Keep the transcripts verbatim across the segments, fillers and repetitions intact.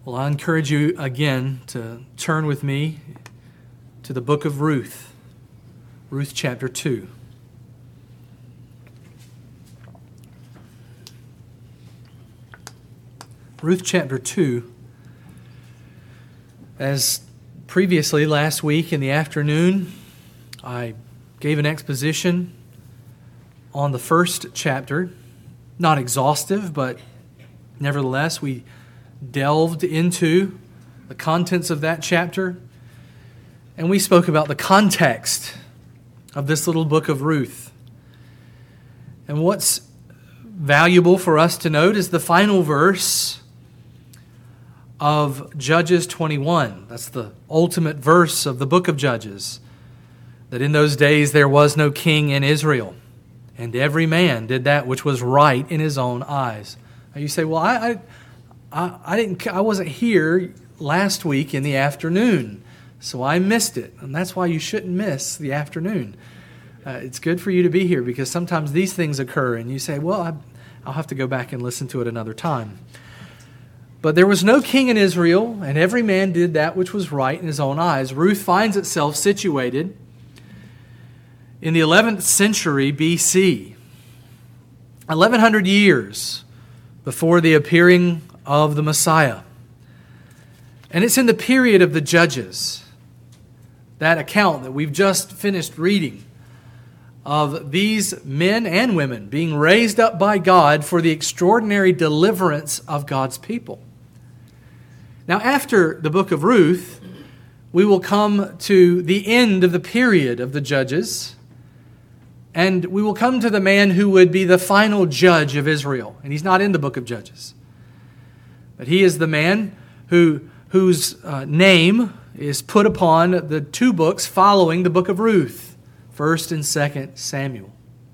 Well, I encourage you again to turn with me to the book of Ruth, Ruth chapter two. Ruth chapter two, as previously last week in the afternoon, I gave an exposition on the first chapter, not exhaustive, but nevertheless we delved into the contents of that chapter, and we spoke about the context of this little book of Ruth. And what's valuable for us to note is the final verse of Judges twenty-one. That's the ultimate verse of the book of Judges. That in those days there was no king in Israel, and every man did that which was right in his own eyes. Now you say, well, I... I I, I didn't. I wasn't here last week in the afternoon, so I missed it. And that's why you shouldn't miss the afternoon. Uh, it's good for you to be here because sometimes these things occur and you say, well, I, I'll have to go back and listen to it another time. But there was no king in Israel, and every man did that which was right in his own eyes. Ruth finds itself situated in the eleventh century B C, eleven hundred years before the appearing of the Messiah. And it's in the period of the Judges, that account that we've just finished reading, of these men and women being raised up by God for the extraordinary deliverance of God's people. Now, after the book of Ruth, we will come to the end of the period of the Judges, and we will come to the man who would be the final judge of Israel. And he's not in the book of Judges. But he is the man who, whose uh, name is put upon the two books following the book of Ruth, First and Second Samuel.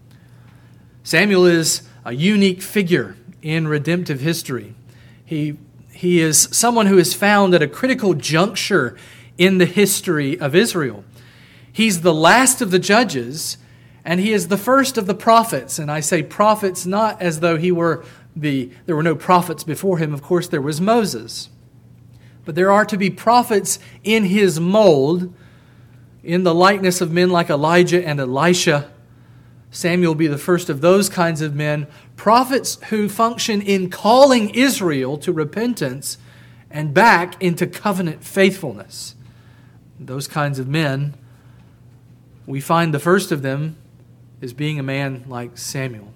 Samuel is a unique figure in redemptive history. He, he is someone who is found at a critical juncture in the history of Israel. He's the last of the judges, and he is the first of the prophets. And I say prophets not as though he were The, there were no prophets before him. Of course, there was Moses. But there are to be prophets in his mold, in the likeness of men like Elijah and Elisha. Samuel will be the first of those kinds of men, prophets who function in calling Israel to repentance and back into covenant faithfulness. Those kinds of men, we find the first of them is being a man like Samuel.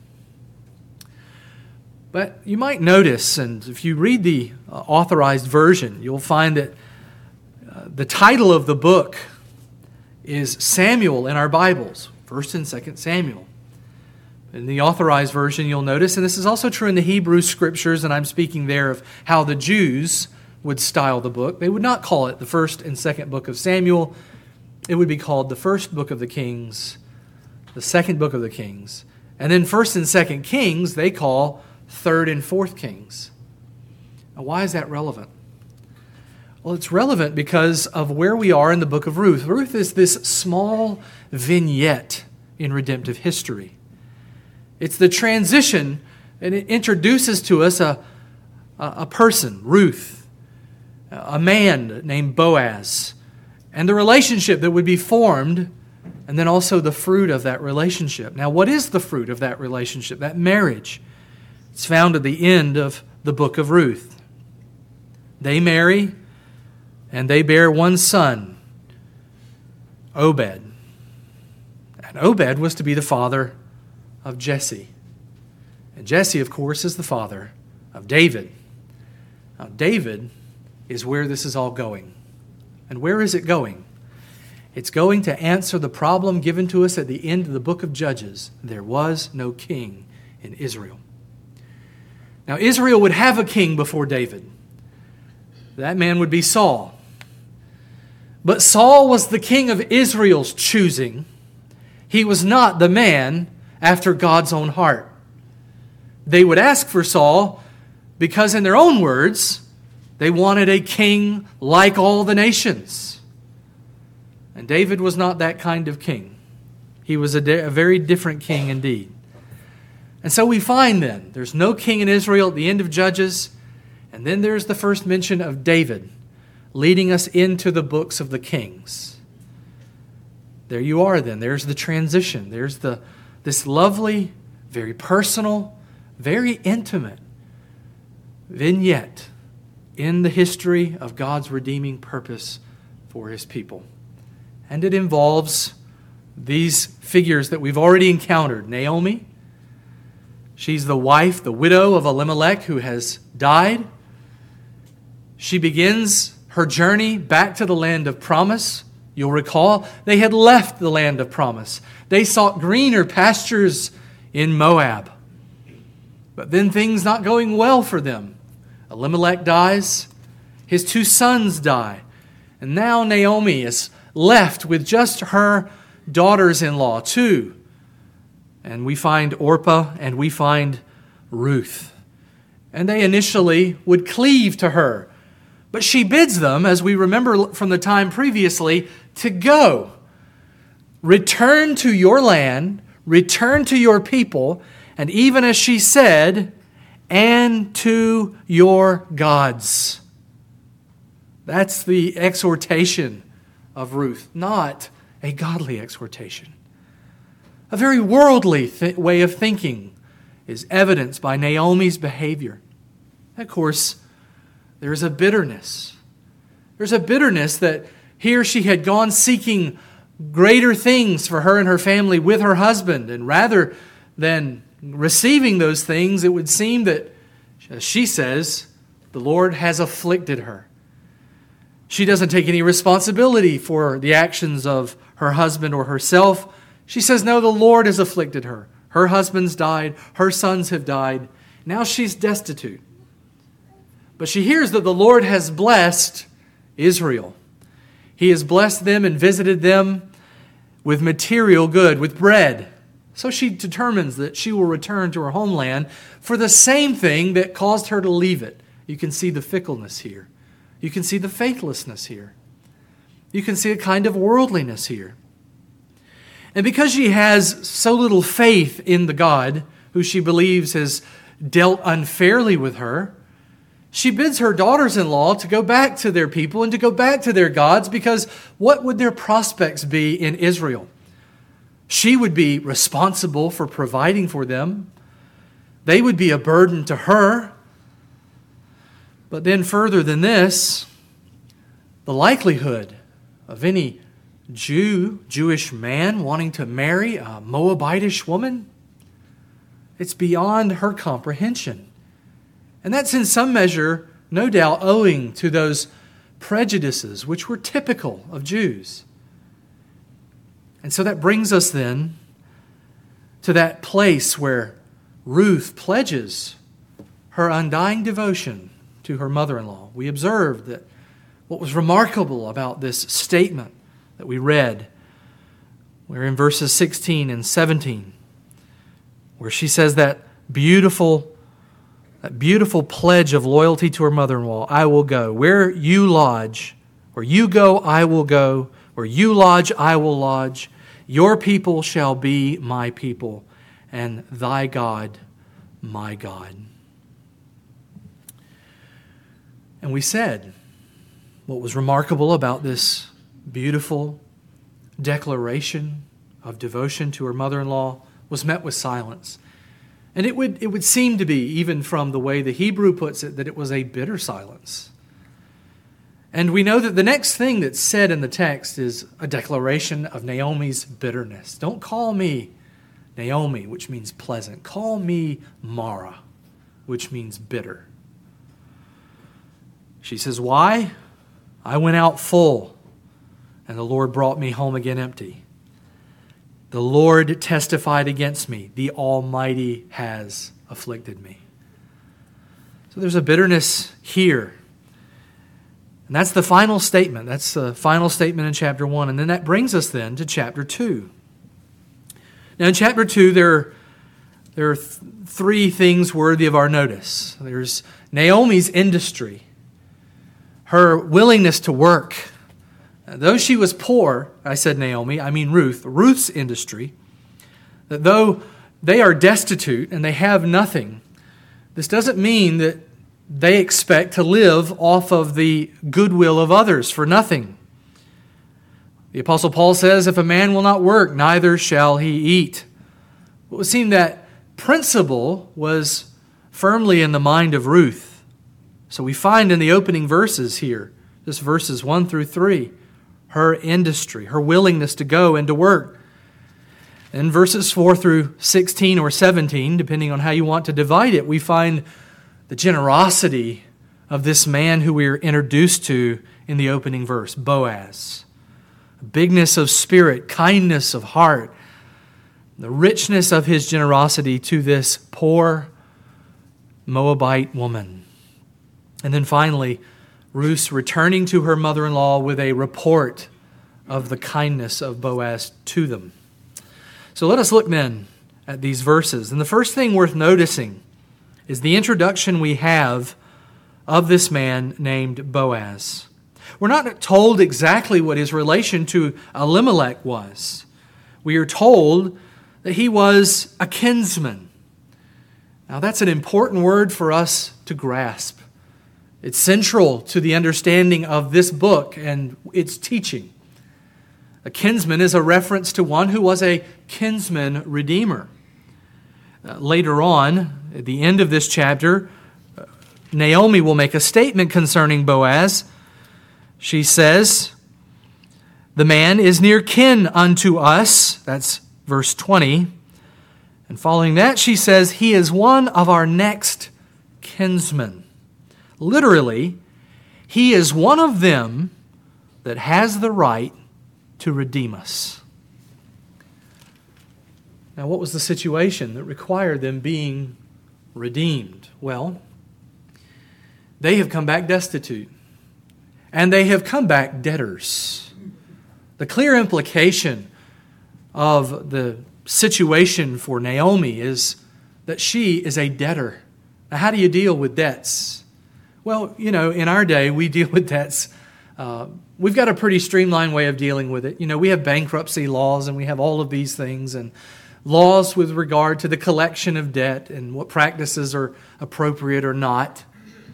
But you might notice, and if you read the uh, authorized version, you'll find that uh, the title of the book is Samuel in our Bibles, First and Second Samuel. In the authorized version, you'll notice, and this is also true in the Hebrew Scriptures, and I'm speaking there of how the Jews would style the book. They would not call it the First and Second Book of Samuel. It would be called the First Book of the Kings, the Second Book of the Kings. And then First and Second Kings, they call Third and Fourth Kings. Now, why is that relevant? Well, it's relevant because of where we are in the book of Ruth. Ruth is this small vignette in redemptive history. It's the transition, and it introduces to us a, a, a person, Ruth, a man named Boaz, and the relationship that would be formed, and then also the fruit of that relationship. Now, what is the fruit of that relationship, that marriage? It's found at the end of the book of Ruth. They marry, and they bear one son, Obed. And Obed was to be the father of Jesse. And Jesse, of course, is the father of David. Now, David is where this is all going. And where is it going? It's going to answer the problem given to us at the end of the book of Judges. There was no king in Israel. Now, Israel would have a king before David. That man would be Saul. But Saul was the king of Israel's choosing. He was not the man after God's own heart. They would ask for Saul because, in their own words, they wanted a king like all the nations. And David was not that kind of king. He was a, de- a very different king indeed. And so we find then, there's no king in Israel at the end of Judges, And then there's the first mention of David, leading us into the books of the kings. There you are then. There's the transition. There's the this lovely, very personal, very intimate vignette in the history of God's redeeming purpose for His people. And it involves these figures that we've already encountered. Naomi, she's the wife, the widow of Elimelech who has died. She begins her journey back to the land of promise. You'll recall they had left the land of promise. They sought greener pastures in Moab. But then things not going well for them. Elimelech dies. His two sons die. And now Naomi is left with just her daughters-in-law, two. And we find Orpah and we find Ruth. And they initially would cleave to her. But she bids them, as we remember from the time previously, to go. Return to your land, return to your people, and even as she said, and to your gods. That's the exhortation of Ruth, not a godly exhortation. A very worldly th- way of thinking is evidenced by Naomi's behavior. Of course, there's a bitterness. There's a bitterness that here she had gone seeking greater things for her and her family with her husband. And rather than receiving those things, it would seem that, as she says, the Lord has afflicted her. She doesn't take any responsibility for the actions of her husband or herself. She says, no, the Lord has afflicted her. Her husband's died. Her sons have died. Now she's destitute. But she hears that the Lord has blessed Israel. He has blessed them and visited them with material good, with bread. So she determines that she will return to her homeland for the same thing that caused her to leave it. You can see the fickleness here. You can see the faithlessness here. You can see a kind of worldliness here. And because she has so little faith in the God who she believes has dealt unfairly with her, she bids her daughters-in-law to go back to their people and to go back to their gods, because what would their prospects be in Israel? She would be responsible for providing for them. They would be a burden to her. But then further than this, the likelihood of any Jew, Jewish man wanting to marry a Moabitish woman, it's beyond her comprehension. And that's in some measure, no doubt, owing to those prejudices which were typical of Jews. And so that brings us then to that place where Ruth pledges her undying devotion to her mother-in-law. We observed that what was remarkable about this statement that we read, we're in verses sixteen and seventeen, where she says that beautiful That beautiful pledge of loyalty to her mother-in-law, I will go. Where you lodge, where you go, I will go. Where you lodge, I will lodge. Your people shall be my people, and thy God, my God. And we said what was remarkable about this beautiful declaration of devotion to her mother-in-law was met with silence. And it would it would seem to be, even from the way the Hebrew puts it, that it was a bitter silence. And we know that the next thing that's said in the text is a declaration of Naomi's bitterness. Don't call me Naomi, which means pleasant. Call me Mara, which means bitter. She says, why? I went out full, and the Lord brought me home again empty. The Lord testified against me. The Almighty has afflicted me. So there's a bitterness here. And that's the final statement. That's the final statement in chapter one. And then that brings us then to chapter two. Now in chapter two, there, there are th- three things worthy of our notice. There's Naomi's industry, her willingness to work. Though she was poor, I said Naomi, I mean Ruth, Ruth's industry, that though they are destitute and they have nothing, this doesn't mean that they expect to live off of the goodwill of others for nothing. The Apostle Paul says, if a man will not work, neither shall he eat. It would seem that principle was firmly in the mind of Ruth. So we find in the opening verses here, just verses one through three, her industry, her willingness to go and to work. In verses four through sixteen or seventeen, depending on how you want to divide it, we find the generosity of this man who we are introduced to in the opening verse, Boaz. Bigness of spirit, kindness of heart, the richness of his generosity to this poor Moabite woman. And then finally, Ruth returning to her mother-in-law with a report of the kindness of Boaz to them. So let us look then at these verses. And the first thing worth noticing is the introduction we have of this man named Boaz. We're not told exactly what his relation to Elimelech was. We are told that he was a kinsman. Now that's an important word for us to grasp. It's central to the understanding of this book and its teaching. A kinsman is a reference to one who was a kinsman redeemer. Uh, later on, at the end of this chapter, uh, Naomi will make a statement concerning Boaz. She says, the man is near kin unto us. That's verse twenty. And following that, she says, he is one of our next kinsmen. Literally, he is one of them that has the right to redeem us. Now, what was the situation that required them being redeemed? Well, they have come back destitute, and they have come back debtors. The clear implication of the situation for Naomi is that she is a debtor. Now, how do you deal with debts? Well, you know, in our day, we deal with debts. Uh, we've got a pretty streamlined way of dealing with it. You know, we have bankruptcy laws, and we have all of these things, and laws with regard to the collection of debt and what practices are appropriate or not.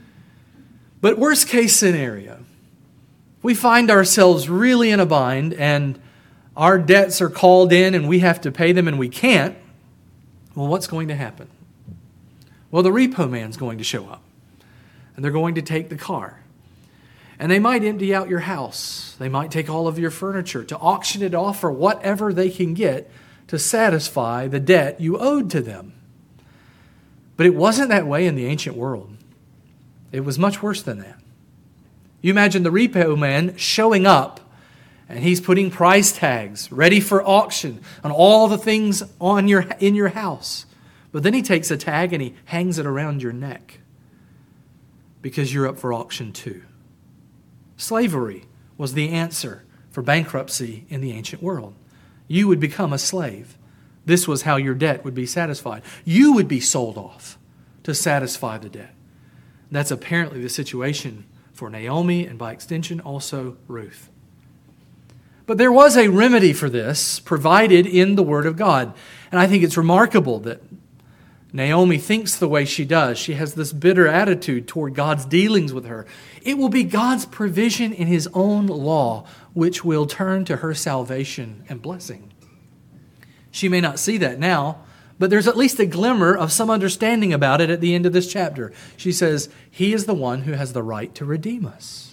But worst case scenario, we find ourselves really in a bind and our debts are called in and we have to pay them and we can't. Well, what's going to happen? Well, the repo man's going to show up and they're going to take the car. And they might empty out your house. They might take all of your furniture to auction it off for whatever they can get to satisfy the debt you owed to them. But it wasn't that way in the ancient world. It was much worse than that. You imagine the repo man showing up and he's putting price tags ready for auction on all the things on your in your house. But then he takes a tag and he hangs it around your neck because you're up for auction too. Slavery was the answer for bankruptcy in the ancient world. You would become a slave. This was how your debt would be satisfied. You would be sold off to satisfy the debt. That's apparently the situation for Naomi and by extension also Ruth. But there was a remedy for this provided in the Word of God. And I think it's remarkable that Naomi thinks the way she does. She has this bitter attitude toward God's dealings with her. It will be God's provision in His own law which will turn to her salvation and blessing. She may not see that now, but there's at least a glimmer of some understanding about it at the end of this chapter. She says, He is the one who has the right to redeem us.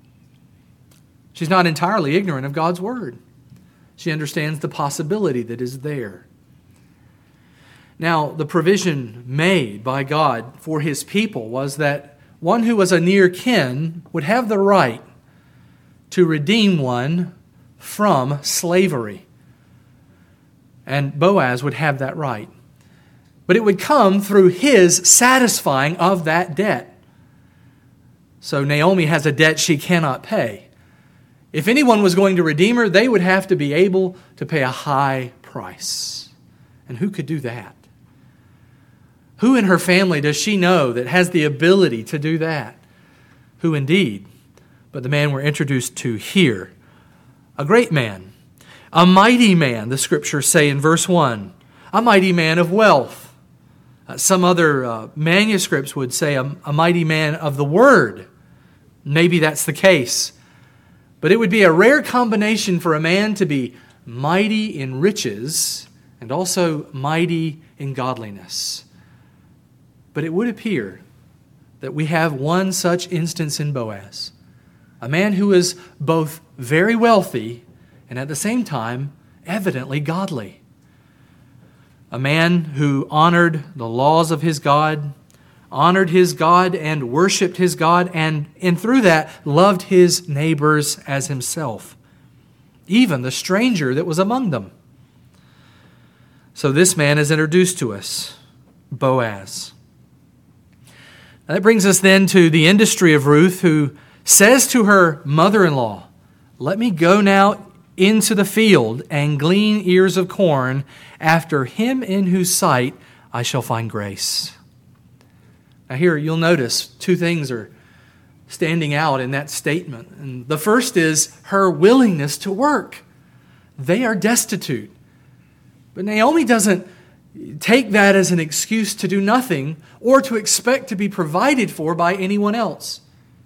She's not entirely ignorant of God's word. She understands the possibility that is there. Now, the provision made by God for His people was that one who was a near kin would have the right to redeem one from slavery. And Boaz would have that right. But it would come through his satisfying of that debt. So Naomi has a debt she cannot pay. If anyone was going to redeem her, they would have to be able to pay a high price. And who could do that? Who in her family does she know that has the ability to do that? Who indeed? But the man we're introduced to here, a great man, a mighty man, the Scriptures say in verse one, a mighty man of wealth, Uh, some other uh, manuscripts would say a, a mighty man of the word. Maybe that's the case. But it would be a rare combination for a man to be mighty in riches and also mighty in godliness. But it would appear that we have one such instance in Boaz, a man who is both very wealthy and at the same time evidently godly. A man who honored the laws of his God, honored his God and worshiped his God, and, and through that loved his neighbors as himself, even the stranger that was among them. So this man is introduced to us, Boaz. Now that brings us then to the industry of Ruth, who says to her mother-in-law, "Let me go now into the field and glean ears of corn after him in whose sight I shall find grace." Now here you'll notice two things are standing out in that statement. And the first is her willingness to work. They are destitute. But Naomi doesn't take that as an excuse to do nothing or to expect to be provided for by anyone else.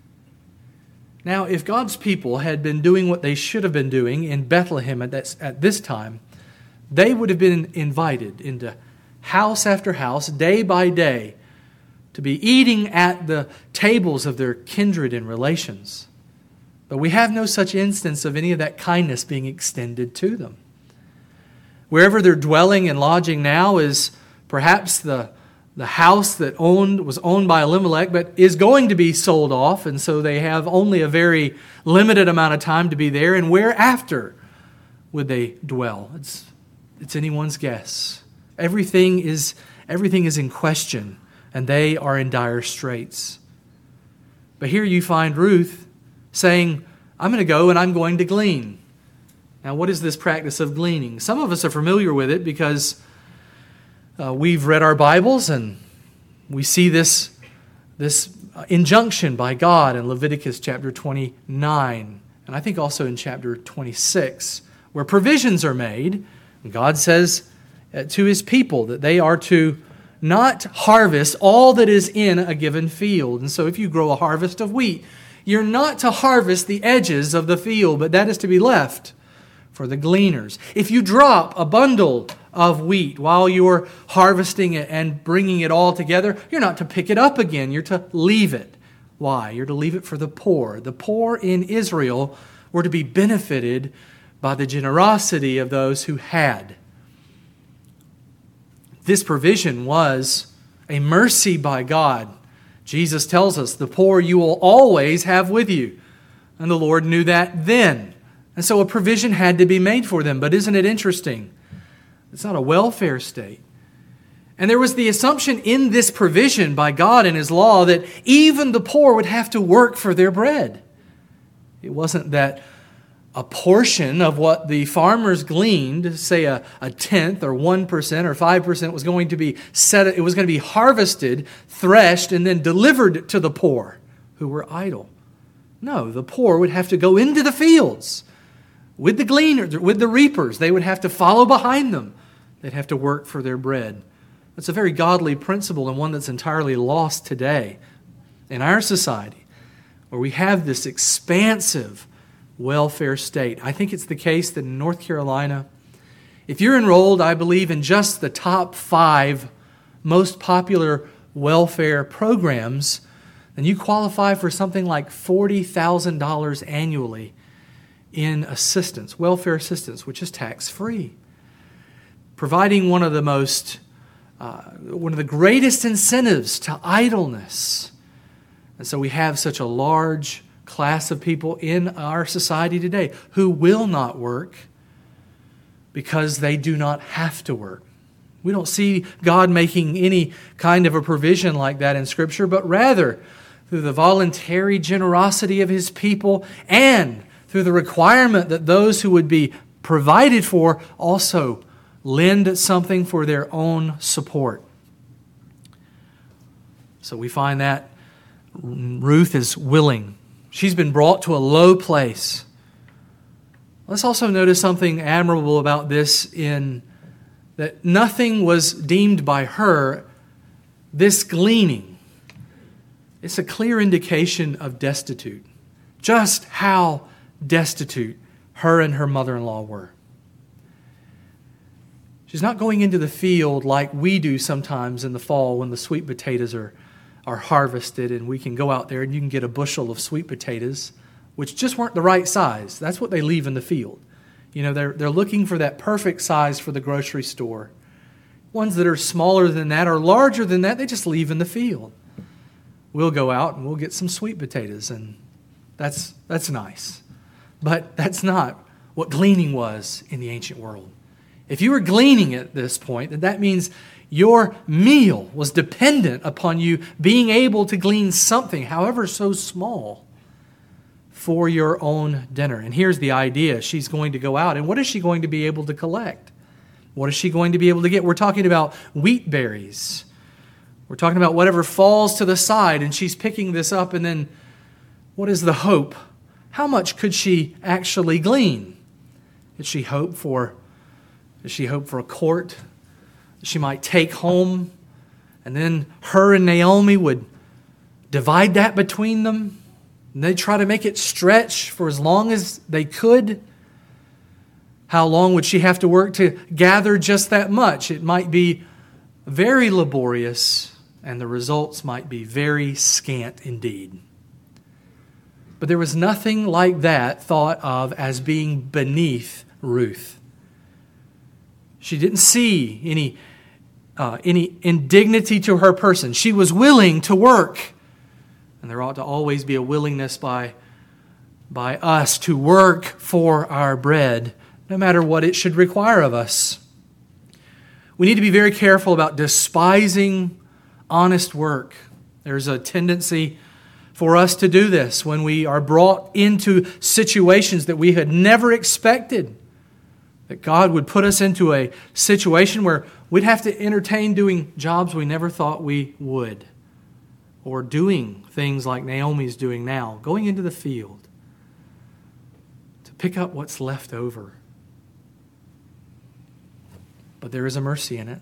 Now, if God's people had been doing what they should have been doing in Bethlehem at, that, at this time, they would have been invited into house after house, day by day, to be eating at the tables of their kindred and relations. But we have no such instance of any of that kindness being extended to them. Wherever they're dwelling and lodging now is perhaps the The house that owned was owned by Elimelech, but is going to be sold off, and so they have only a very limited amount of time to be there. And whereafter would they dwell? It's it's anyone's guess. Everything is everything is in question, and they are in dire straits. But here you find Ruth saying, "I'm going to go and I'm going to glean." Now, what is this practice of gleaning? Some of us are familiar with it because Uh, we've read our Bibles and we see this, this injunction by God in Leviticus chapter twenty-nine, and I think also in chapter twenty-six, where provisions are made. And God says uh, to His people that they are to not harvest all that is in a given field. And so if you grow a harvest of wheat, you're not to harvest the edges of the field, but that is to be left for the gleaners. If you drop a bundle of wheat while you're harvesting it and bringing it all together, you're not to pick it up again. You're to leave it. Why? You're to leave it for the poor. The poor in Israel were to be benefited by the generosity of those who had. This provision was a mercy by God. Jesus tells us, "The poor you will always have with you." And the Lord knew that then. And so a provision had to be made for them. But isn't it interesting? It's not a welfare state. And there was the assumption in this provision by God and His law that even the poor would have to work for their bread. It wasn't that a portion of what the farmers gleaned, say a, a tenth or one percent or five percent, was going to be set, it was going to be harvested, threshed, and then delivered to the poor who were idle. No, the poor would have to go into the fields with the gleaners, with the reapers. They would have to follow behind them. They'd have to work for their bread. That's a very godly principle and one that's entirely lost today in our society, where we have this expansive welfare state. I think it's the case that in North Carolina, if you're enrolled, I believe, in just the top five most popular welfare programs, then you qualify for something like forty thousand dollars annually in assistance, welfare assistance, which is tax-free. Providing one of the most, uh, one of the greatest incentives to idleness. And so we have such a large class of people in our society today who will not work because they do not have to work. We don't see God making any kind of a provision like that in Scripture, but rather through the voluntary generosity of His people and through the requirement that those who would be provided for also lend something for their own support. So we find that Ruth is willing. She's been brought to a low place. Let's also notice something admirable about this, in that nothing was deemed by her this gleaning, it's a clear indication of destitute. Just how destitute her and her mother-in-law were. She's not going into the field like we do sometimes in the fall when the sweet potatoes are, are harvested and we can go out there and you can get a bushel of sweet potatoes, which just weren't the right size. That's what they leave in the field. You know, they're, they're looking for that perfect size for the grocery store. Ones that are smaller than that or larger than that, they just leave in the field. We'll go out and we'll get some sweet potatoes, and that's that's nice. But that's not what gleaning was in the ancient world. If you were gleaning at this point, then that means your meal was dependent upon you being able to glean something, however so small, for your own dinner. And here's the idea. She's going to go out, and what is she going to be able to collect? What is she going to be able to get? We're talking about wheat berries. We're talking about whatever falls to the side, and she's picking this up, and then what is the hope? How much could she actually glean? Did she hope for, did she hope for a quart that she might take home, and then her and Naomi would divide that between them, and they'd try to make it stretch for as long as they could? How long would she have to work to gather just that much? It might be very laborious, and the results might be very scant indeed. But there was nothing like that thought of as being beneath Ruth. She didn't see any, uh, any indignity to her person. She was willing to work. And there ought to always be a willingness by, by us to work for our bread, no matter what it should require of us. We need to be very careful about despising honest work. There's a tendency for us to do this when we are brought into situations that we had never expected. That God would put us into a situation where we'd have to entertain doing jobs we never thought we would. Or doing things like Naomi's doing now, going into the field to pick up what's left over. But there is a mercy in it.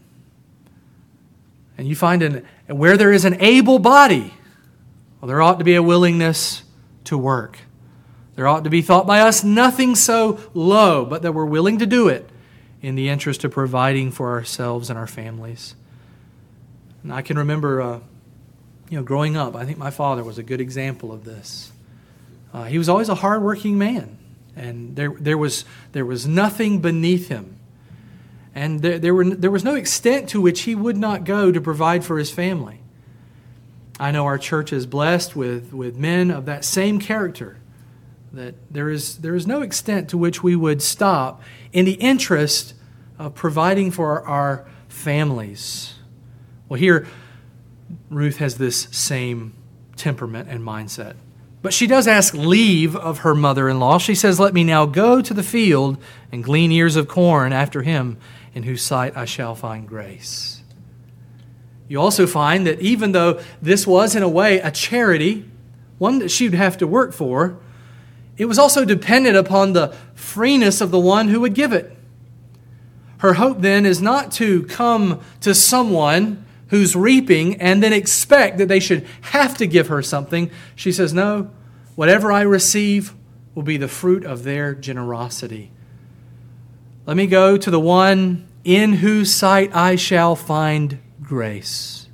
And you find an, where there is an able body, well, there ought to be a willingness to work. There ought to be thought by us nothing so low, but that we're willing to do it in the interest of providing for ourselves and our families. And I can remember, uh, you know, growing up, I think my father was a good example of this. Uh, he was always a hardworking man, and there there was there was nothing beneath him. And there, there, were, there was no extent to which he would not go to provide for his family. I know our church is blessed with, with men of that same character, that there is, there is no extent to which we would stop in the interest of providing for our, our families. Well, here, Ruth has this same temperament and mindset. But she does ask leave of her mother-in-law. She says, "Let me now go to the field and glean ears of corn after him, in whose sight I shall find grace." You also find that even though this was in a way a charity, one that she would have to work for, it was also dependent upon the freeness of the one who would give it. Her hope then is not to come to someone who's reaping and then expect that they should have to give her something. She says, no, whatever I receive will be the fruit of their generosity. Let me go to the one in whose sight I shall find grace.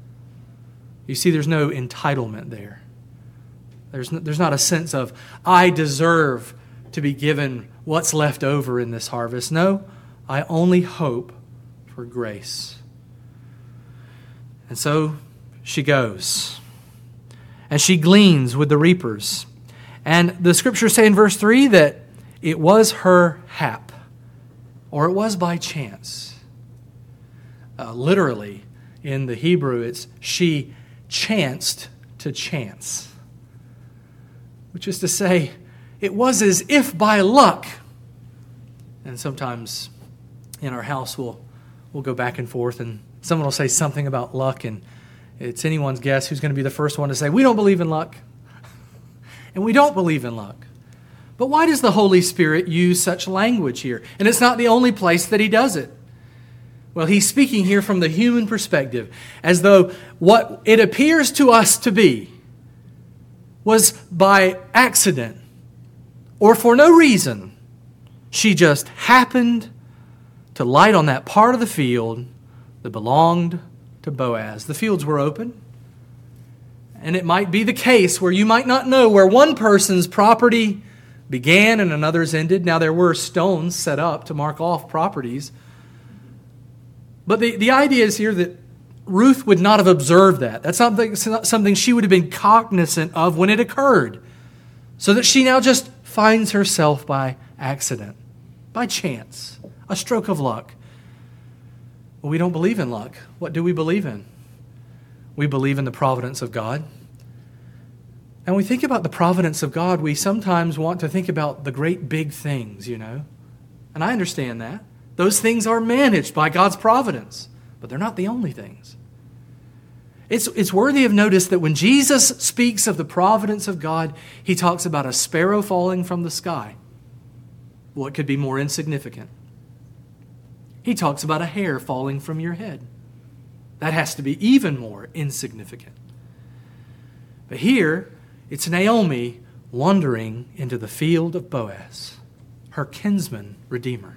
You see, there's no entitlement there. There's no, there's not a sense of, I deserve to be given what's left over in this harvest. No, I only hope for grace. And so she goes, and she gleans with the reapers. And the scriptures say in verse three that it was her hap, or it was by chance. Uh, literally, in the Hebrew, it's she chanced to chance, which is to say, it was as if by luck. And sometimes in our house, we'll we'll go back and forth, and someone will say something about luck, and it's anyone's guess who's going to be the first one to say, we don't believe in luck. And we don't believe in luck. But why does the Holy Spirit use such language here? And it's not the only place that he does it. Well, he's speaking here from the human perspective, as though what it appears to us to be was by accident or for no reason. She just happened to light on that part of the field that belonged to Boaz. The fields were open, and it might be the case where you might not know where one person's property began and another's ended. Now, there were stones set up to mark off properties. But the, the idea is here that Ruth would not have observed that. That's something, something she would have been cognizant of when it occurred. So that she now just finds herself by accident, by chance, a stroke of luck. Well, we don't believe in luck. What do we believe in? We believe in the providence of God. And when we think about the providence of God, we sometimes want to think about the great big things, you know. And I understand that. Those things are managed by God's providence, but they're not the only things. It's, it's worthy of notice that when Jesus speaks of the providence of God, he talks about a sparrow falling from the sky. What could be more insignificant? He talks about a hair falling from your head. That has to be even more insignificant. But here, it's Naomi wandering into the field of Boaz, her kinsman redeemer.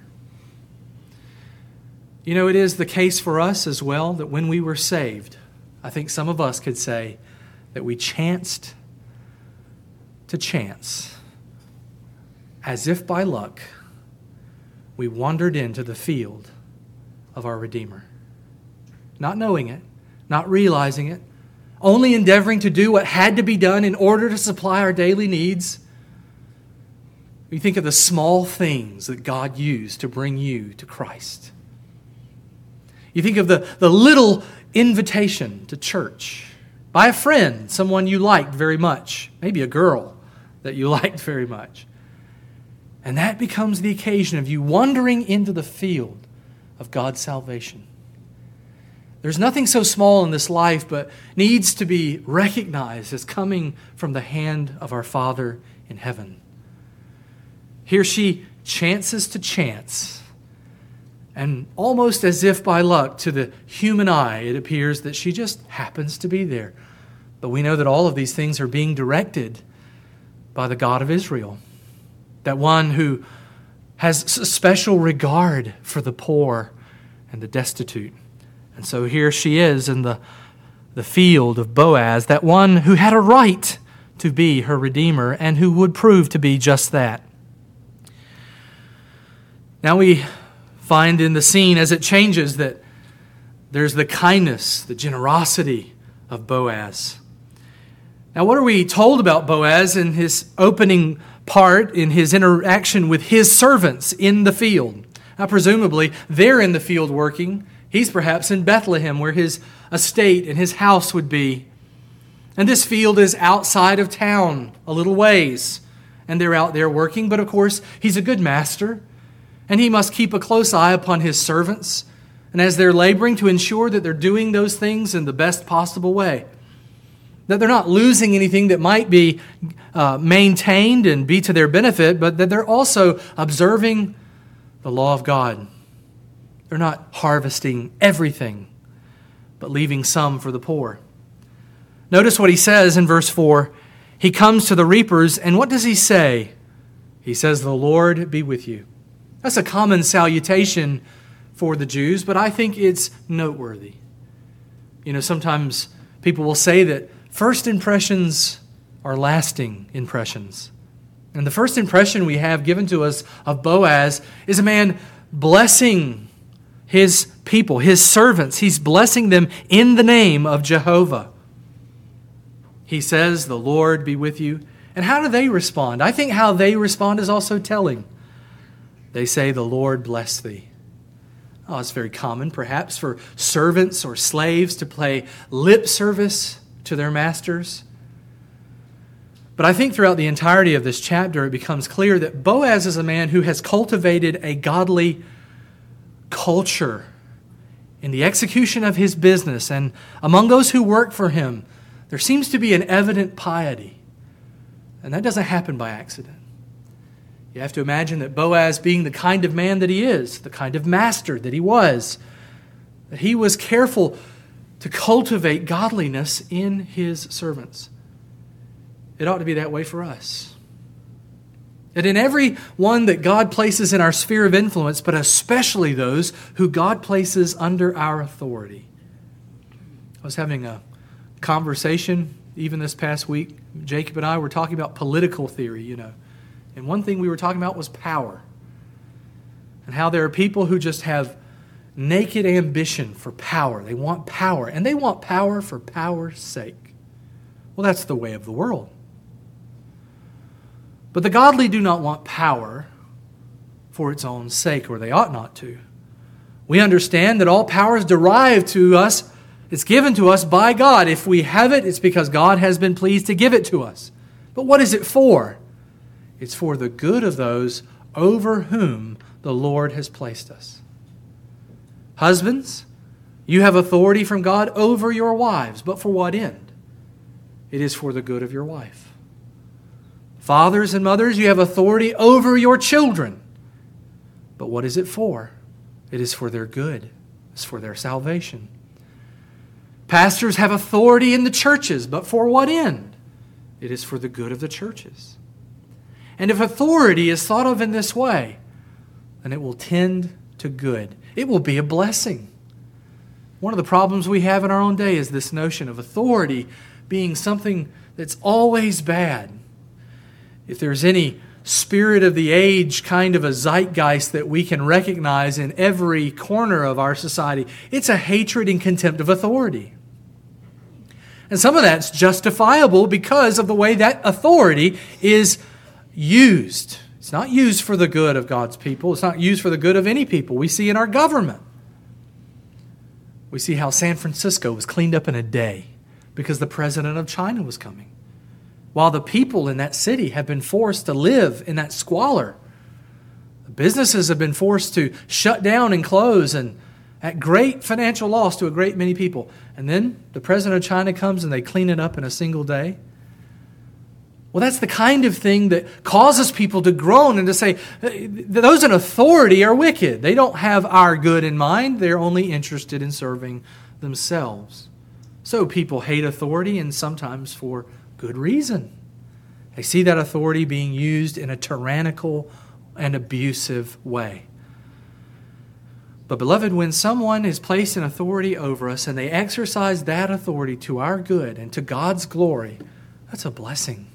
You know, it is the case for us as well that when we were saved, I think some of us could say that we chanced to chance, as if by luck, we wandered into the field of our Redeemer. Not knowing it, not realizing it, only endeavoring to do what had to be done in order to supply our daily needs. We think of the small things that God used to bring you to Christ. You think of the, the little invitation to church by a friend, someone you liked very much, maybe a girl that you liked very much. And that becomes the occasion of you wandering into the field of God's salvation. There's nothing so small in this life but needs to be recognized as coming from the hand of our Father in heaven. Here she chances to chance. And almost as if by luck, to the human eye, it appears that she just happens to be there. But we know that all of these things are being directed by the God of Israel. That one who has a special regard for the poor and the destitute. And so here she is in the, the field of Boaz, that one who had a right to be her Redeemer and who would prove to be just that. Now we find in the scene as it changes that there's the kindness, the generosity of Boaz. Now, what are we told about Boaz in his opening part, in his interaction with his servants in the field? Now, presumably, they're in the field working. He's perhaps in Bethlehem, where his estate and his house would be. And this field is outside of town a little ways. And they're out there working. But of course, he's a good master. And he must keep a close eye upon his servants. And as they're laboring to ensure that they're doing those things in the best possible way. That they're not losing anything that might be uh, maintained and be to their benefit, but that they're also observing the law of God. They're not harvesting everything, but leaving some for the poor. Notice what he says in verse four. He comes to the reapers, and what does he say? He says, "The Lord be with you." That's a common salutation for the Jews, but I think it's noteworthy. You know, sometimes people will say that first impressions are lasting impressions. And the first impression we have given to us of Boaz is a man blessing his people, his servants. He's blessing them in the name of Jehovah. He says, "The Lord be with you." And how do they respond? I think how they respond is also telling. They say, "The Lord bless thee." Oh, it's very common, perhaps, for servants or slaves to pay lip service to their masters. But I think throughout the entirety of this chapter, it becomes clear that Boaz is a man who has cultivated a godly culture in the execution of his business. And among those who work for him, there seems to be an evident piety. And that doesn't happen by accident. You have to imagine that Boaz, being the kind of man that he is, the kind of master that he was, that he was careful to cultivate godliness in his servants. It ought to be that way for us. That in every one that God places in our sphere of influence, but especially those who God places under our authority. I was having a conversation even this past week. Jacob and I were talking about political theory, you know. And one thing we were talking about was power. And how there are people who just have naked ambition for power. They want power. And they want power for power's sake. Well, that's the way of the world. But the godly do not want power for its own sake, or they ought not to. We understand that all power is derived to us. It's given to us by God. If we have it, it's because God has been pleased to give it to us. But what is it for? It's for the good of those over whom the Lord has placed us. Husbands, you have authority from God over your wives, but for what end? It is for the good of your wife. Fathers and mothers, you have authority over your children. But what is it for? It is for their good. It's for their salvation. Pastors have authority in the churches, but for what end? It is for the good of the churches. And if authority is thought of in this way, then it will tend to good. It will be a blessing. One of the problems we have in our own day is this notion of authority being something that's always bad. If there's any spirit of the age kind of a zeitgeist that we can recognize in every corner of our society, it's a hatred and contempt of authority. And some of that's justifiable because of the way that authority is used. It's not used for the good of God's people. It's not used for the good of any people. We see in our government. We see how San Francisco was cleaned up in a day because the president of China was coming. While the people in that city have been forced to live in that squalor. The businesses have been forced to shut down and close, and at great financial loss to a great many people. And then the president of China comes and they clean it up in a single day. Well, that's the kind of thing that causes people to groan and to say, those in authority are wicked. They don't have our good in mind. They're only interested in serving themselves. So people hate authority, and sometimes for good reason. They see that authority being used in a tyrannical and abusive way. But beloved, when someone is placed in authority over us and they exercise that authority to our good and to God's glory, that's a blessing.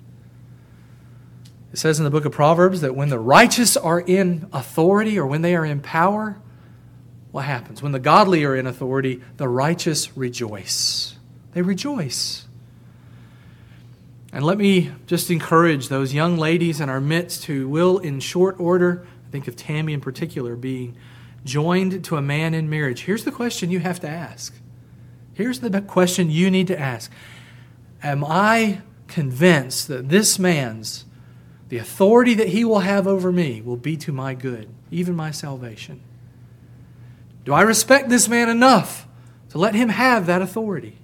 It says in the book of Proverbs that when the righteous are in authority or when they are in power, what happens? When the godly are in authority, the righteous rejoice. They rejoice. And let me just encourage those young ladies in our midst who will, in short order, I think of Tammy in particular, being joined to a man in marriage. Here's the question you have to ask. Here's the question you need to ask. Am I convinced that this man's, the authority that he will have over me will be to my good, even my salvation? Do I respect this man enough to let him have that authority?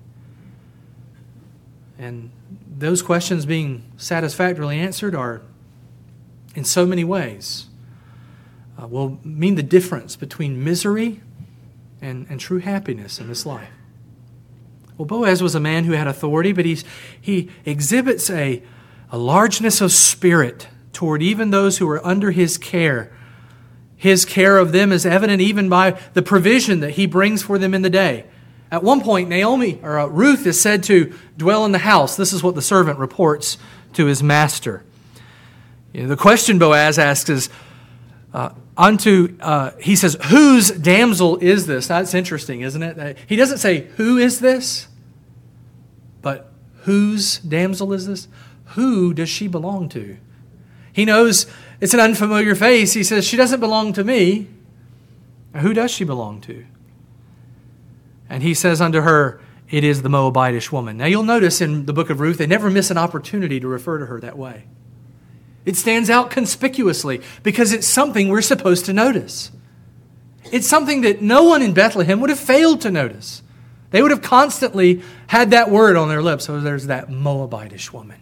And those questions being satisfactorily answered are, in so many ways, uh, will mean the difference between misery and, and true happiness in this life. Well, Boaz was a man who had authority, but he's, he exhibits a, a largeness of spirit toward even those who are under his care. His care of them is evident even by the provision that he brings for them in the day. At one point, Naomi or uh, Ruth is said to dwell in the house. This is what the servant reports to his master. You know, the question Boaz asks is, uh, unto uh, he says, whose damsel is this? That's interesting, isn't it? He doesn't say, who is this? But whose damsel is this? Who does she belong to? He knows it's an unfamiliar face. He says, she doesn't belong to me. Who does she belong to? And he says unto her, it is the Moabitish woman. Now you'll notice in the book of Ruth, they never miss an opportunity to refer to her that way. It stands out conspicuously because it's something we're supposed to notice. It's something that no one in Bethlehem would have failed to notice. They would have constantly had that word on their lips. So there's that Moabitish woman.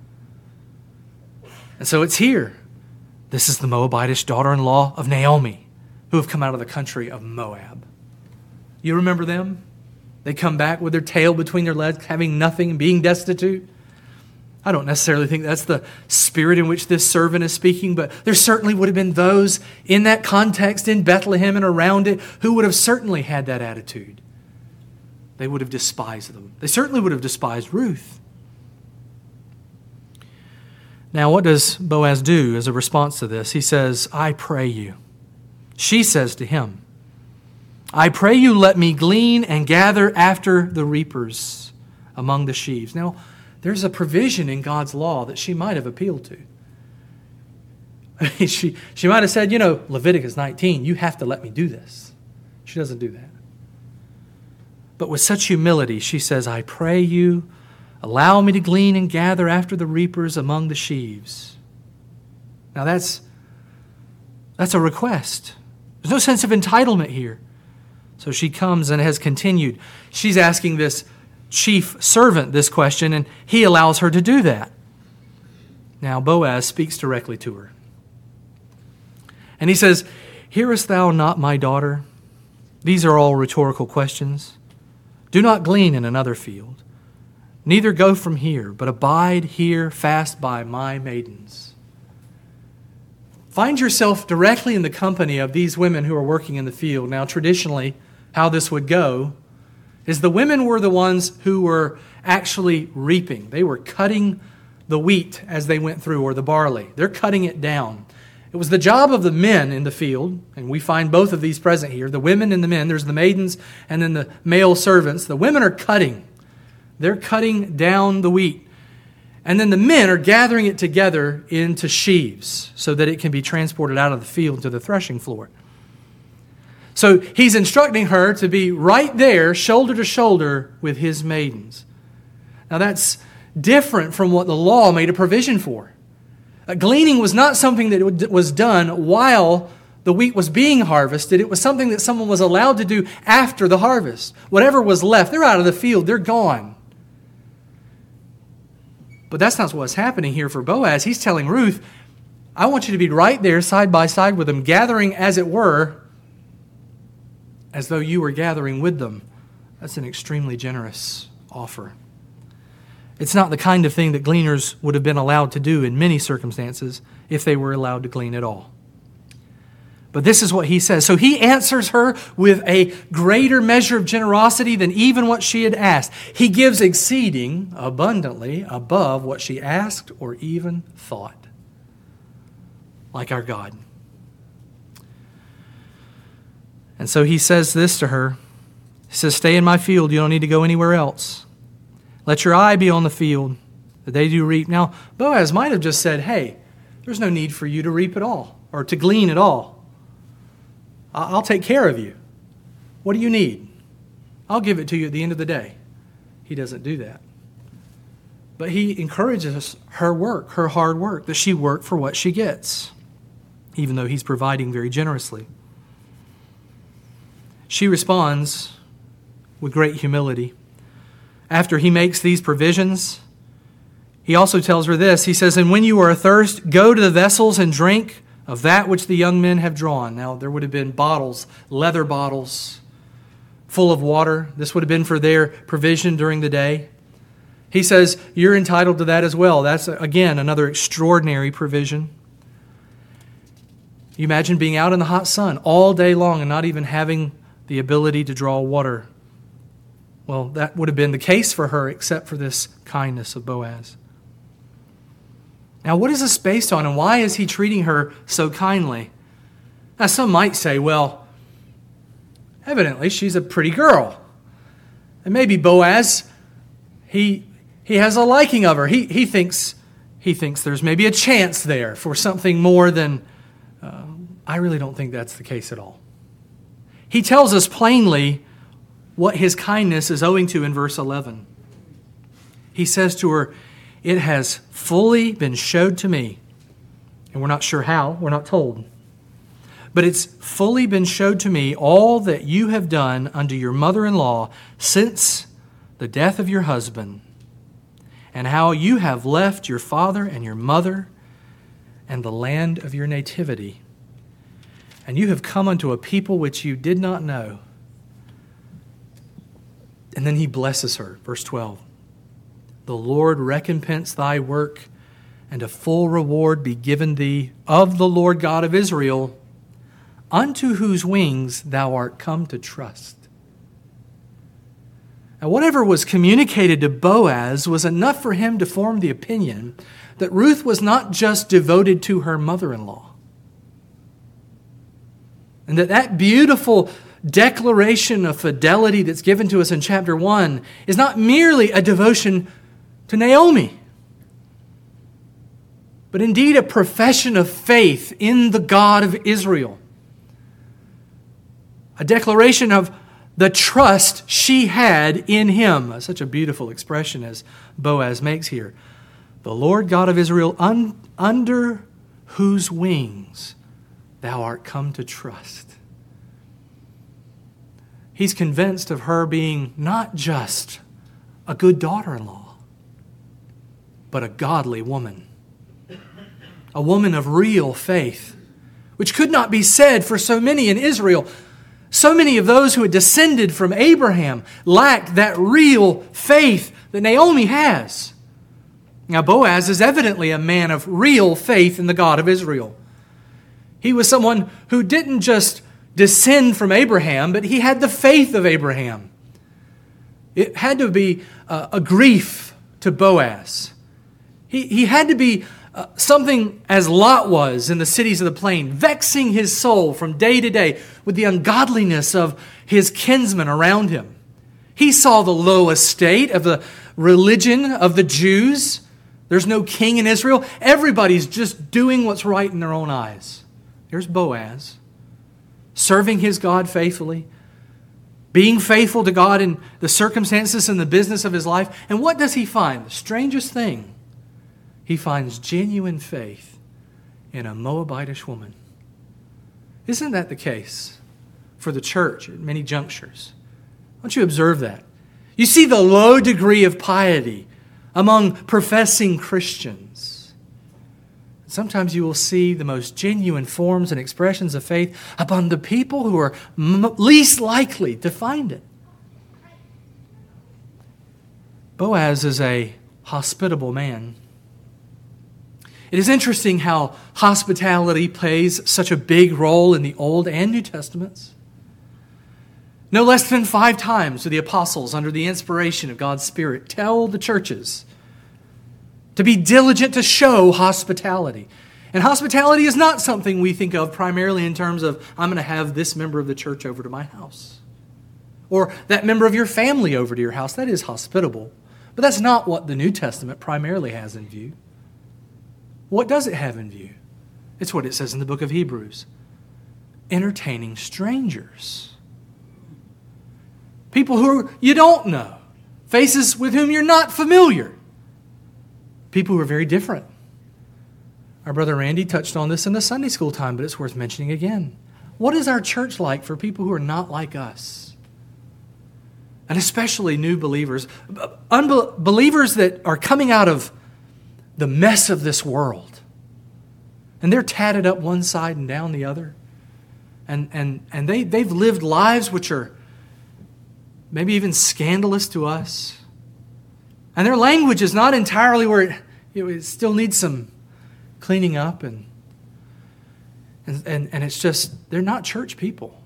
And so it's here. This is the Moabitish daughter-in-law of Naomi, who have come out of the country of Moab. You remember them? They come back with their tail between their legs, having nothing, being destitute. I don't necessarily think that's the spirit in which this servant is speaking, but there certainly would have been those in that context in Bethlehem and around it who would have certainly had that attitude. They would have despised them. They certainly would have despised Ruth. Now, what does Boaz do as a response to this? He says, I pray you. She says to him, I pray you let me glean and gather after the reapers among the sheaves. Now, there's a provision in God's law that she might have appealed to. I mean, she, she might have said, you know, Leviticus nineteen, you have to let me do this. She doesn't do that. But with such humility, she says, I pray you, allow me to glean and gather after the reapers among the sheaves. Now that's, that's a request. There's no sense of entitlement here. So she comes and has continued. She's asking this chief servant this question, and he allows her to do that. Now Boaz speaks directly to her. And he says, hearest thou not, my daughter? These are all rhetorical questions. Do not glean in another field, neither go from here, but abide here fast by my maidens. Find yourself directly in the company of these women who are working in the field. Now, traditionally, how this would go is the women were the ones who were actually reaping. They were cutting the wheat as they went through, or the barley. They're cutting it down. It was the job of the men in the field, and we find both of these present here, the women and the men. There's the maidens and then the male servants. The women are cutting. They're cutting down the wheat. And then the men are gathering it together into sheaves so that it can be transported out of the field to the threshing floor. So he's instructing her to be right there, shoulder to shoulder with his maidens. Now that's different from what the law made a provision for. Uh, gleaning was not something that was done while the wheat was being harvested. It was something that someone was allowed to do after the harvest. Whatever was left, they're out of the field, they're gone. But that's not what's happening here for Boaz. He's telling Ruth, I want you to be right there side by side with them, gathering as it were, as though you were gathering with them. That's an extremely generous offer. It's not the kind of thing that gleaners would have been allowed to do in many circumstances if they were allowed to glean at all. But this is what he says. So he answers her with a greater measure of generosity than even what she had asked. He gives exceeding abundantly above what she asked or even thought. Like our God. And so he says this to her. He says, stay in my field. You don't need to go anywhere else. Let your eye be on the field that they do reap. Now, Boaz might have just said, hey, there's no need for you to reap at all or to glean at all. I'll take care of you. What do you need? I'll give it to you at the end of the day. He doesn't do that. But he encourages her work, her hard work, that she work for what she gets, even though he's providing very generously. She responds with great humility. After he makes these provisions, he also tells her this. He says, and when you are athirst, go to the vessels and drink of that which the young men have drawn. Now, there would have been bottles, leather bottles, full of water. This would have been for their provision during the day. He says, you're entitled to that as well. That's, again, another extraordinary provision. You imagine being out in the hot sun all day long and not even having the ability to draw water. Well, that would have been the case for her except for this kindness of Boaz. Now, what is this based on, and why is he treating her so kindly? Now, some might say, well, evidently she's a pretty girl. And maybe Boaz, he he has a liking of her. He he thinks he thinks there's maybe a chance there for something more than... Uh, I really don't think that's the case at all. He tells us plainly what his kindness is owing to in verse eleven. He says to her, it has fully been showed to me. And we're not sure how, we're not told. But it's fully been showed to me all that you have done unto your mother-in-law since the death of your husband, and how you have left your father and your mother and the land of your nativity. And you have come unto a people which you did not know. And then he blesses her. Verse twelve. The Lord recompense thy work, and a full reward be given thee of the Lord God of Israel, unto whose wings thou art come to trust. Now, whatever was communicated to Boaz was enough for him to form the opinion that Ruth was not just devoted to her mother-in-law, and that that beautiful declaration of fidelity that's given to us in chapter one is not merely a devotion to Naomi, but indeed a profession of faith in the God of Israel. A declaration of the trust she had in him. Such a beautiful expression as Boaz makes here. The Lord God of Israel, un- under whose wings thou art come to trust. He's convinced of her being not just a good daughter-in-law, but a godly woman. A woman of real faith, which could not be said for so many in Israel. So many of those who had descended from Abraham lacked that real faith that Naomi has. Now, Boaz is evidently a man of real faith in the God of Israel. He was someone who didn't just descend from Abraham, but he had the faith of Abraham. It had to be uh, a grief to Boaz. He, he had to be uh, something as Lot was in the cities of the plain, vexing his soul from day to day with the ungodliness of his kinsmen around him. He saw the low estate of the religion of the Jews. There's no king in Israel. Everybody's just doing what's right in their own eyes. Here's Boaz, serving his God faithfully, being faithful to God in the circumstances and the business of his life. And what does he find? The strangest thing. He finds genuine faith in a Moabitish woman. Isn't that the case for the church at many junctures? Don't you observe that? You see the low degree of piety among professing Christians. Sometimes you will see the most genuine forms and expressions of faith upon the people who are m- least likely to find it. Boaz is a hospitable man. It is interesting how hospitality plays such a big role in the Old and New Testaments. No less than five times do the apostles, under the inspiration of God's Spirit, tell the churches to be diligent to show hospitality. And hospitality is not something we think of primarily in terms of, I'm going to have this member of the church over to my house, or that member of your family over to your house. That is hospitable. But that's not what the New Testament primarily has in view. What does it have in view? It's what it says in the book of Hebrews. Entertaining strangers. People who you don't know. Faces with whom you're not familiar. People who are very different. Our brother Randy touched on this in the Sunday school time, but it's worth mentioning again. What is our church like for people who are not like us? And especially new believers. Unbelievers that are coming out of the mess of this world. And they're tatted up one side and down the other. And, and, and they, they've lived lives which are maybe even scandalous to us. And their language is not entirely where it, you know, it still needs some cleaning up. And, and, and, and it's just, they're not church people.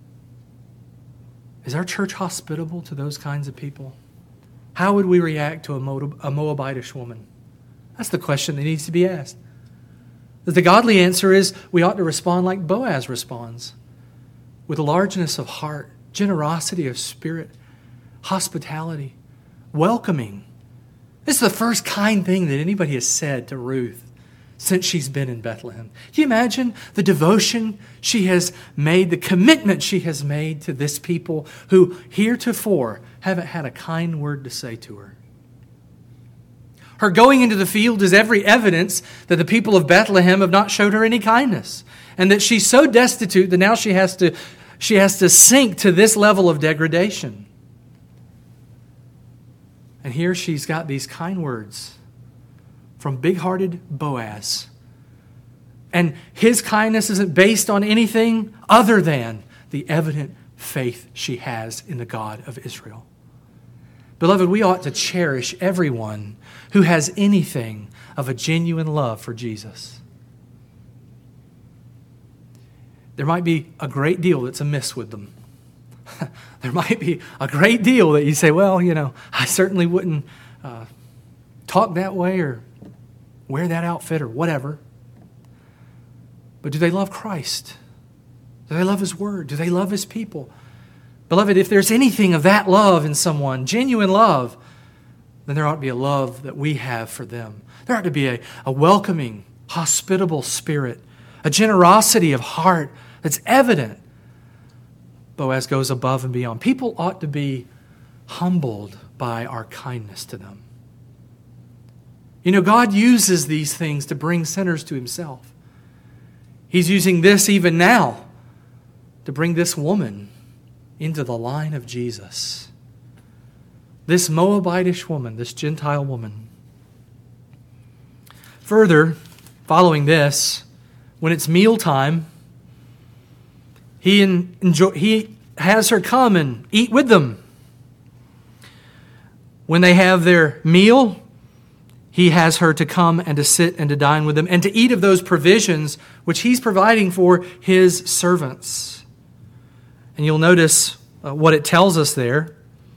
Is our church hospitable to those kinds of people? How would we react to a Moab, a Moabitish woman? That's the question that needs to be asked. The godly answer is we ought to respond like Boaz responds, with largeness of heart, generosity of spirit, hospitality, welcoming. This is the first kind thing that anybody has said to Ruth since she's been in Bethlehem. Can you imagine the devotion she has made, the commitment she has made to this people who heretofore haven't had a kind word to say to her? Her going into the field is every evidence that the people of Bethlehem have not showed her any kindness, and that she's so destitute that now she has to, she has to sink to this level of degradation. And here she's got these kind words from big-hearted Boaz. And his kindness isn't based on anything other than the evident faith she has in the God of Israel. Beloved, we ought to cherish everyone who has anything of a genuine love for Jesus. There might be a great deal that's amiss with them. There might be a great deal that you say, well, you know, I certainly wouldn't uh, talk that way or wear that outfit or whatever. But do they love Christ? Do they love His Word? Do they love His people? Beloved, if there's anything of that love in someone, genuine love, then there ought to be a love that we have for them. There ought to be a, a welcoming, hospitable spirit, a generosity of heart that's evident. Boaz goes above and beyond. People ought to be humbled by our kindness to them. You know, God uses these things to bring sinners to Himself. He's using this even now to bring this woman into the line of Jesus. This Moabitish woman, this Gentile woman. Further, following this, when it's mealtime, he, enjoy, he has her come and eat with them. When they have their meal, he has her to come and to sit and to dine with them and to eat of those provisions which he's providing for his servants. And you'll notice uh, what it tells us there.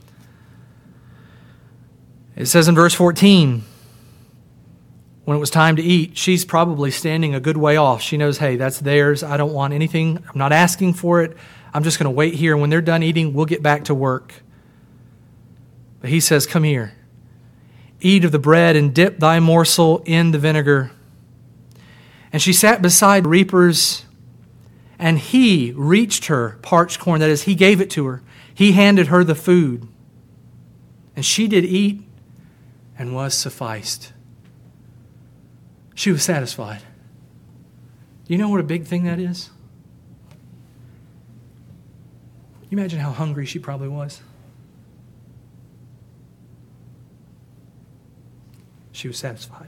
It says in verse fourteen, when it was time to eat, she's probably standing a good way off. She knows, hey, that's theirs. I don't want anything. I'm not asking for it. I'm just going to wait here. And when they're done eating, we'll get back to work. But he says, come here. Eat of the bread and dip thy morsel in the vinegar. And she sat beside reapers, and he reached her parched corn. That is, he gave it to her. He handed her the food. And she did eat and was sufficed. She was satisfied. Do you know what a big thing that is? Can you imagine how hungry she probably was? She was satisfied.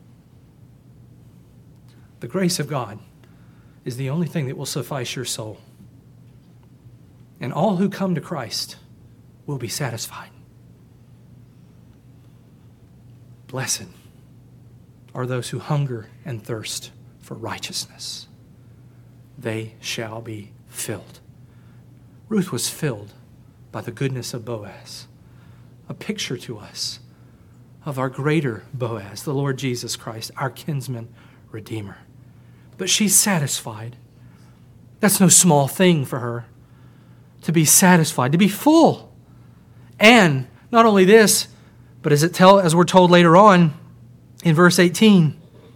The grace of God is the only thing that will suffice your soul. And all who come to Christ will be satisfied. Blessed are those who hunger and thirst for righteousness. They shall be filled. Ruth was filled by the goodness of Boaz, a picture to us of our greater Boaz, the Lord Jesus Christ, our kinsman redeemer. But she's satisfied. That's no small thing for her, to be satisfied, to be full. And not only this, but as it tell, as we're told later on in verse eighteen,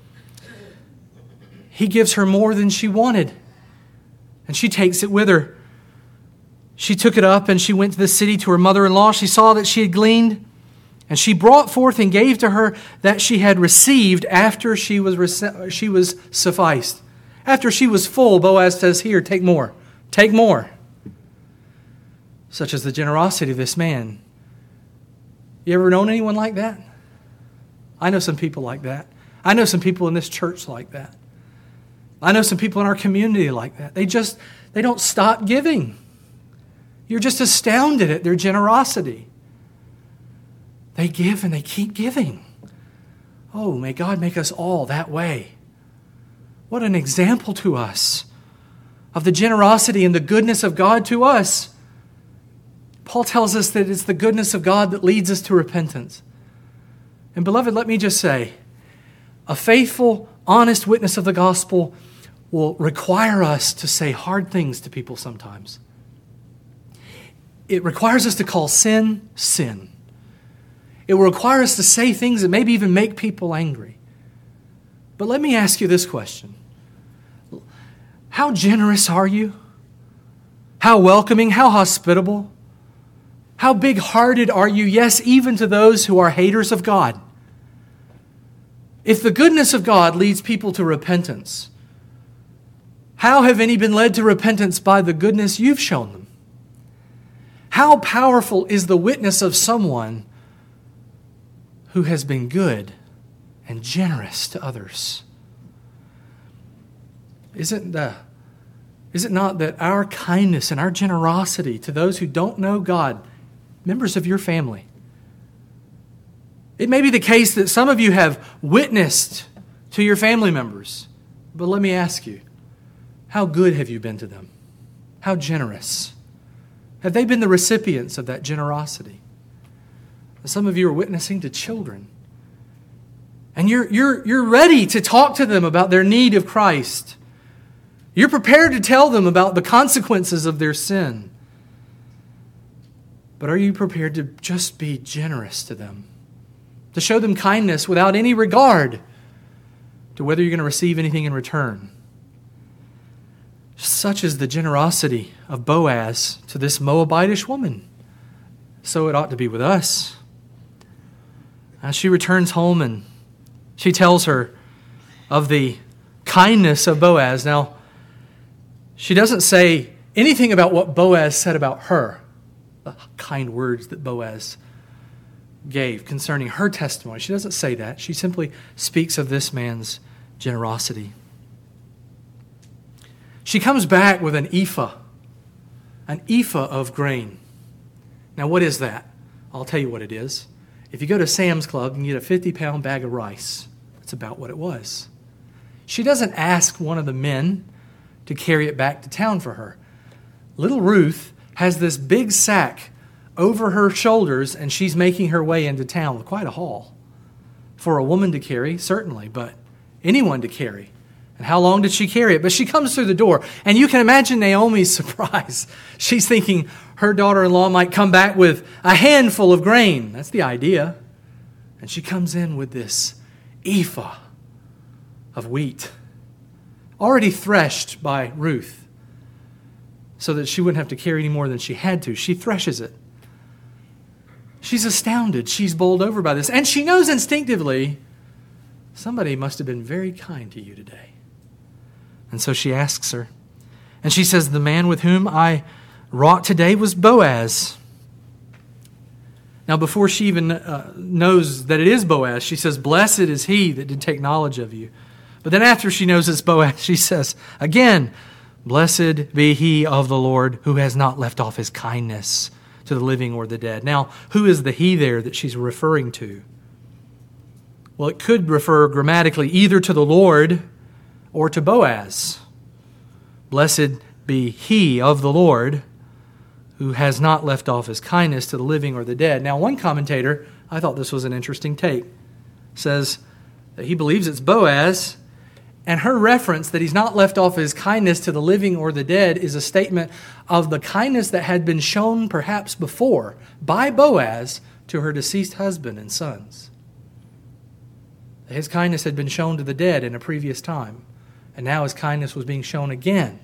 he gives her more than she wanted, and she takes it with her. She took it up and she went to the city to her mother-in-law. She saw that she had gleaned, and she brought forth and gave to her that she had received after she was she was sufficed. After she was full, Boaz says, here, take more. Take more. Such as the generosity of this man. You ever known anyone like that? I know some people like that. I know some people in this church like that. I know some people in our community like that. They just, they don't stop giving. You're just astounded at their generosity. They give and they keep giving. Oh, may God make us all that way. What an example to us of the generosity and the goodness of God to us. Paul tells us that it's the goodness of God that leads us to repentance. And beloved, let me just say, a faithful, honest witness of the gospel will require us to say hard things to people sometimes. It requires us to call sin, sin. It will require us to say things that maybe even make people angry. But let me ask you this question. How generous are you? How welcoming? How hospitable? How big-hearted are you? Yes, even to those who are haters of God. If the goodness of God leads people to repentance, how have any been led to repentance by the goodness you've shown them? How powerful is the witness of someone who has been good and generous to others? Isn't, uh, is it not that our kindness and our generosity to those who don't know God, members of your family, It may be the case that some of you have witnessed to your family members. But let me ask you, how good have you been to them? How generous? Have they been the recipients of that generosity? Some of you are witnessing to children. And you're, you're, you're ready to talk to them about their need of Christ. You're prepared to tell them about the consequences of their sin. But are you prepared to just be generous to them? To show them kindness without any regard to whether you're going to receive anything in return? Such is the generosity of Boaz to this Moabitish woman. So it ought to be with us. As she returns home and she tells her of the kindness of Boaz. Now, she doesn't say anything about what Boaz said about her, the kind words that Boaz gave concerning her testimony. She doesn't say that. She simply speaks of this man's generosity. She comes back with an ephah, an ephah of grain. Now, what is that? I'll tell you what it is. If you go to Sam's Club, you can get a fifty-pound bag of rice. That's about what it was. She doesn't ask one of the men to carry it back to town for her. Little Ruth has this big sack over her shoulders, and she's making her way into town with quite a haul. For a woman to carry, certainly, but anyone to carry. And how long did she carry it? But she comes through the door, and you can imagine Naomi's surprise. She's thinking her daughter-in-law might come back with a handful of grain. That's the idea. And she comes in with this ephah of wheat, already threshed by Ruth, so that she wouldn't have to carry any more than she had to. She threshes it. She's astounded. She's bowled over by this. And she knows instinctively, somebody must have been very kind to you today. And so she asks her. And she says, the man with whom I wrought today was Boaz. Now, before she even uh, knows that it is Boaz, she says, blessed is he that did take knowledge of you. But then after she knows it's Boaz, she says, again, blessed be he of the Lord who has not left off his kindness to the living or the dead. Now, who is the he there that she's referring to? Well, it could refer grammatically either to the Lord or to Boaz. Blessed be he of the Lord who has not left off his kindness to the living or the dead. Now, one commentator, I thought this was an interesting take, says that he believes it's Boaz, and her reference that he's not left off his kindness to the living or the dead is a statement of the kindness that had been shown perhaps before by Boaz to her deceased husband and sons. His kindness had been shown to the dead in a previous time, and now his kindness was being shown again.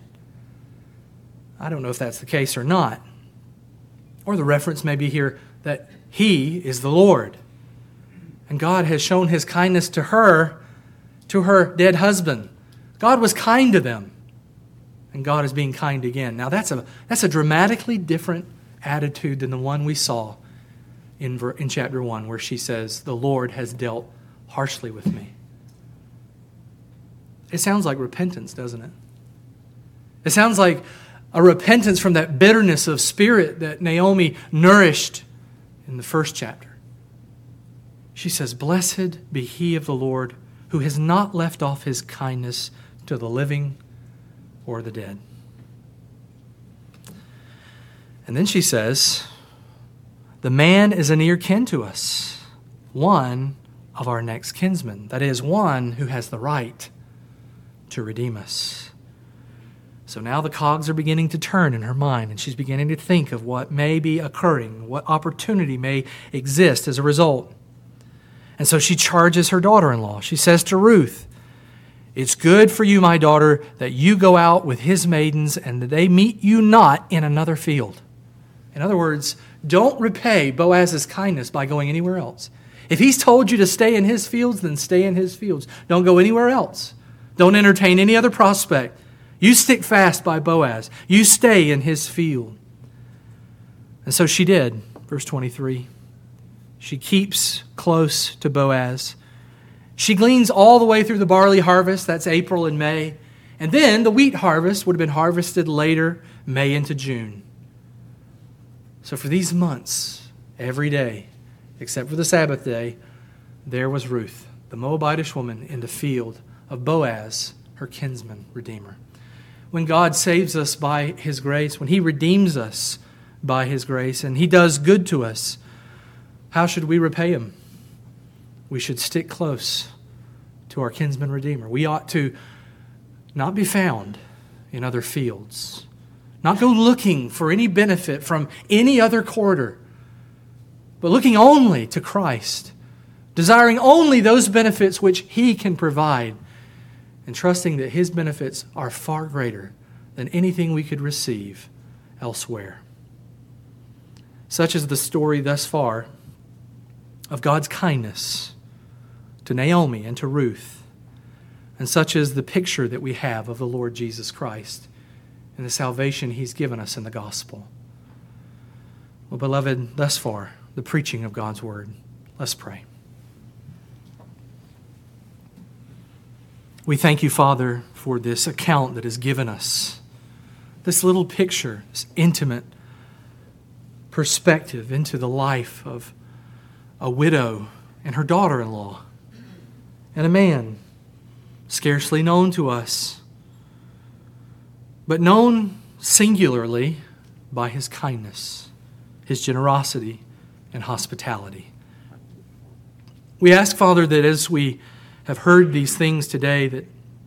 I don't know if that's the case or not. Or the reference may be here that he is the Lord, and God has shown his kindness to her, to her dead husband. God was kind to them, and God is being kind again. Now that's a that's a dramatically different attitude than the one we saw in, in chapter one, where she says, the Lord has dealt harshly with me. It sounds like repentance, doesn't it? It sounds like a repentance from that bitterness of spirit that Naomi nourished in the first chapter. She says, blessed be he of the Lord who has not left off his kindness to the living or the dead. And then she says, the man is a near kin to us, one of our next kinsmen. That is, one who has the right to redeem us. So now the cogs are beginning to turn in her mind, and she's beginning to think of what may be occurring, what opportunity may exist as a result. And so she charges her daughter-in-law. She says to Ruth, it's good for you, my daughter, that you go out with his maidens and that they meet you not in another field. In other words, don't repay Boaz's kindness by going anywhere else. If he's told you to stay in his fields, then stay in his fields. Don't go anywhere else. Don't entertain any other prospect. You stick fast by Boaz. You stay in his field. And so she did. Verse twenty-three. She keeps close to Boaz. She gleans all the way through the barley harvest. That's April and May. And then the wheat harvest would have been harvested later, May into June. So for these months, every day, except for the Sabbath day, there was Ruth, the Moabitish woman, in the field of Boaz, her kinsman redeemer. When God saves us by His grace, when He redeems us by His grace, and He does good to us, how should we repay Him? We should stick close to our kinsman redeemer. We ought to not be found in other fields, not go looking for any benefit from any other quarter, but looking only to Christ, desiring only those benefits which He can provide, and trusting that His benefits are far greater than anything we could receive elsewhere. Such is the story thus far of God's kindness to Naomi and to Ruth, and such is the picture that we have of the Lord Jesus Christ and the salvation He's given us in the gospel. Well, beloved, thus far, the preaching of God's word. Let's pray. We thank You, Father, for this account that is given us, this little picture, this intimate perspective into the life of a widow and her daughter-in-law, and a man scarcely known to us, but known singularly by his kindness, his generosity, and hospitality. We ask, Father, that as we have heard these things today, that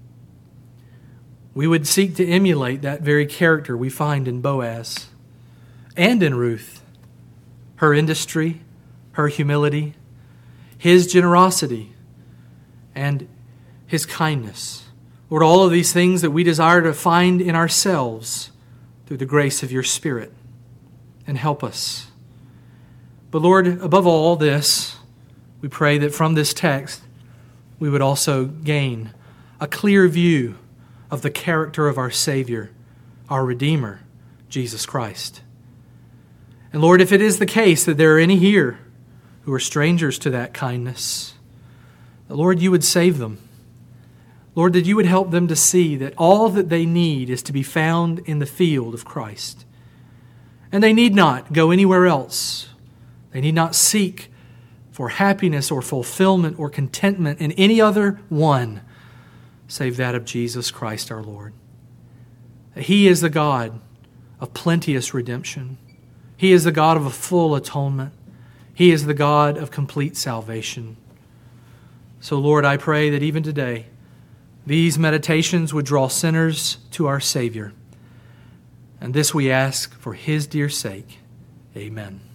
we would seek to emulate that very character we find in Boaz and in Ruth, her industry, her humility, his generosity, and his kindness. Lord, all of these things that we desire to find in ourselves through the grace of Your Spirit, and help us. But Lord, above all this, we pray that from this text we would also gain a clear view of the character of our Savior, our Redeemer, Jesus Christ. And Lord, if it is the case that there are any here who are strangers to that kindness, that Lord, You would save them. Lord, that You would help them to see that all that they need is to be found in the field of Christ. And they need not go anywhere else. They need not seek for happiness or fulfillment or contentment in any other one save that of Jesus Christ our Lord. He is the God of plenteous redemption. He is the God of a full atonement. He is the God of complete salvation. So, Lord, I pray that even today, these meditations would draw sinners to our Savior. And this we ask for His dear sake. Amen.